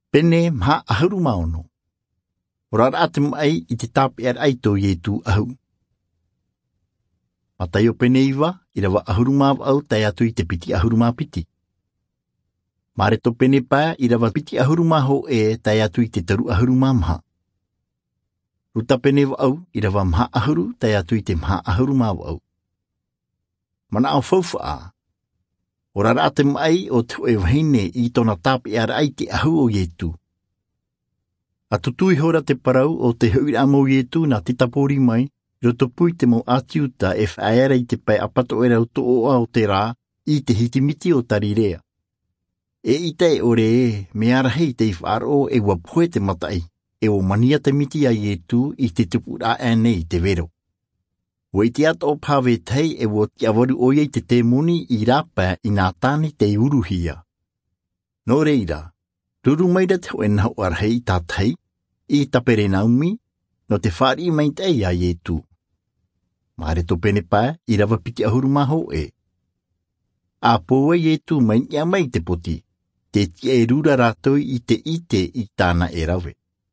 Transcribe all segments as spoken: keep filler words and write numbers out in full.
Pene mha ahuru maono. Ora atem ai i te tape ar ai tō Ietu ahu. Matai o pene iwa, i rawa ahuru māw au tai atu i te piti ahuru mā piti. Mare to pene pā, i rawa piti ahuru mā ho e tai atu i te taru ahuru mā maha. Ruta pene wa au, i rawa maha ahuru tai atu i te maha ahuru mā wa au. Mana au faufa a. Ora atem ai o te oe wahine i tona tape ar ai te ahu o Ietu. Atutui hora te parau o te hui amo Ietu na te tapori mai, roto pui te mo atiuta e whaera i te pai apato e rau to o au te rā i te hitimiti o tarirea. E ita e ore e, me arahei te whaaro e wapoe te matai, e o mania te miti a Ietu i te tupu a ane i te vero. Wai te ato o pawe tei e wo te awaru oia i te te muni i rapa i nā tāne te uruhia. Nō reira, ruru maira te hoe nau arahei tā tei, i tapere naumi, no te whaari mai tei a Ietu. Mare to pene pā, i rawa piti ahuru maho e. A pōa Ietu mai ia mai te poti, te tia e rura rātoi i te ite i tāna e rawe.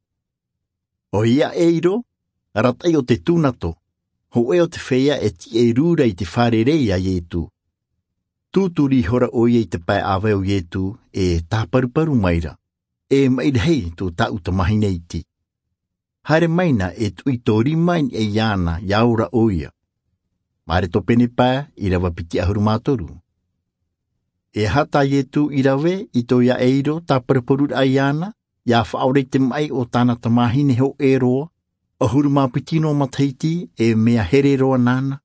O ia e iro, ratai o te tūnato, ho e o te whea e tia e rura i te wharerei a Ietu. Tūturi hora oia i te pai awe o Ietu e tāparuparu maira, e mairahei tō tau tamahine iti. Haere maina e tui tori main e iana yaura oia. Mare to pene pā i rawa piti ahuru mātoru. E hata Ietu i rawe i tō ia eiro tāparuparu a iana, ia whaore te mai o tāna tamahine ho e roa, ahuru mā pitino mataiti e mea here roa nana.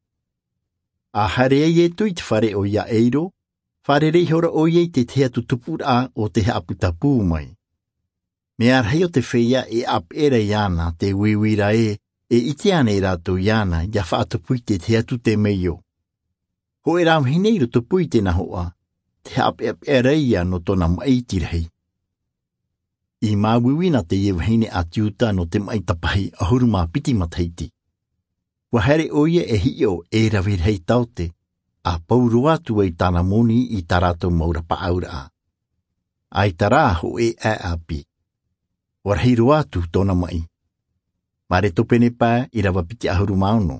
A hare e Ietu i te whare o ia eiro, whare rei hora oia i te tea tutupura o te haputapu mai. Me arhei o te whea e ap era iana te wiwira e, e ite ane i rātou iana ia whaatapui te tea tu te meio. Ho e rām hinei roto pui te nahoa, te ap ap era ia no tona maitirhei. I mā wiwina te iewahine atiuta no te maitapahi ahuru mā piti mataiti. Wahare oia e hi o e rawirhei taute, a pauru atu e tāna moni i tarato maura paaura a. Ai tara ho e a api. Warhiru atu tona mai. Mare topene pā i rawa piti ahuru maono.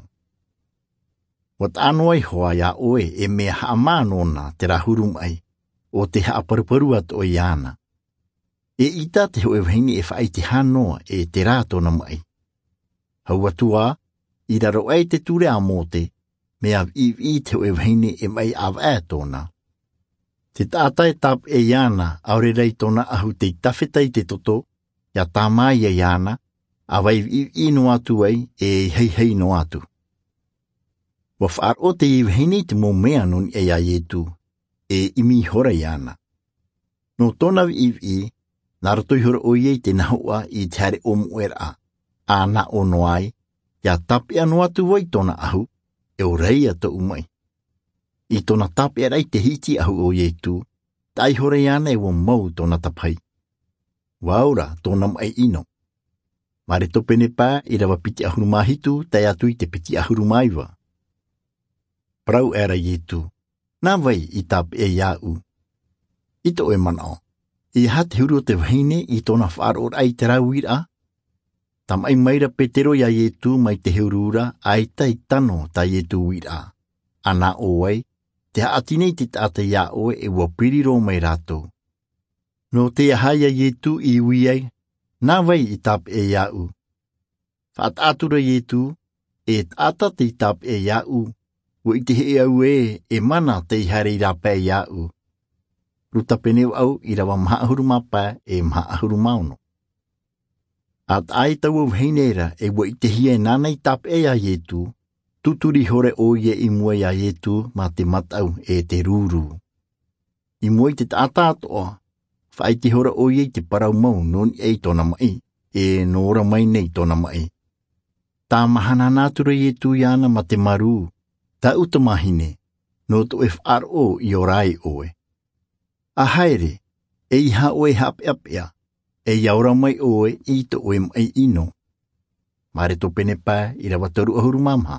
Wat anoi hoa ia oe e mea haamanona te rahuru mai, o te haaparuparu atu o iana. E ita te hoe wahingi e whai te hanoa e te rā tona mai. Hau atua, i raro ai te ture a mote, mea i i te hoe wahingi e mai av e tona. Te tātai tap e iana aure rei tona ahu te tawhetai te toto, ia tā mai e iana, a wai i i no atu ai e hei hei no atu. Wa whaar o te i wahingi te mō mea non e a Ietu, e imi hora iana. No tona i i, nā rotoi hora o iei te nahoa i te hare o muera, a na o noai, ia tape anu atu wai tona ahu, e o rei ata umai. I tona tape arai te hiti ahu o Ietu, tai hora iana e wa mau tona tapai. Waura tona mai ino. Mare topene pā i rawa piti ahuru mahitu, tai atu i te piti ahuru maiwa. Prau era Ietu, nā vai i tape e iau. Ito e manao. I hate huru o te wahine i tona whaaror ai te rauira. Tam ai maira petero ia Ietu mai te heurura ai tai tano ta Ietu wira. Ana oai, te haatinei te tata ia oe e wapiriro mai rato. No te ahaya Ietu i wiai, nā vai i tap e iau. Whaat atura Ietu, e tata te tap e iau. Wo i te he au e, e mana te ihare i rapa e iau. Ruta peneu au i rawa maha ahuru mapa e maha ahuru maono. At ai tau au heinera e wo i te hia nana i tap e a Ietu, tuturi hore o ie i mua a Ietu ma te matau e te ruru. I mua i te tata atoa, whai te hore o ie te parau mau non e tona mai, e nora mai nei tona mai. Tā mahana nātura Ietu iana ma te maru, tā utamahine, no to e whaaro i orai oe. A haere, e iha oe hape apea, e yaura mai oe i to oe mai ino. Mare to pene pā i rawa toru ahuru mamha.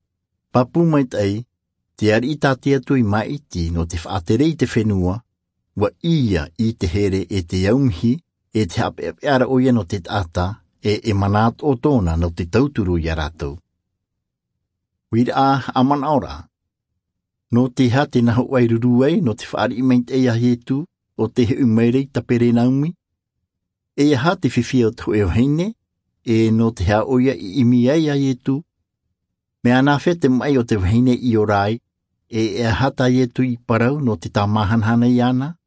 Papu mai tai, te ari i tātia tui mai iti no te whaaterei te whenua, wa ia i te here e te yaumhi e te hape ape ara oia no te tata e e manat o tōna no te tauturu i aratou. Wira a aman ora. No te ha te naho wairuruai no te whaari imeint e ahi etu o te he umeirei tapere naumi. E ha te whiwhia o te hoe o heine e no te ha oia i imi ai ahi etu. Me ana te mai o te heine i orai e e hata i etu i parau no te tamahanhana i ana.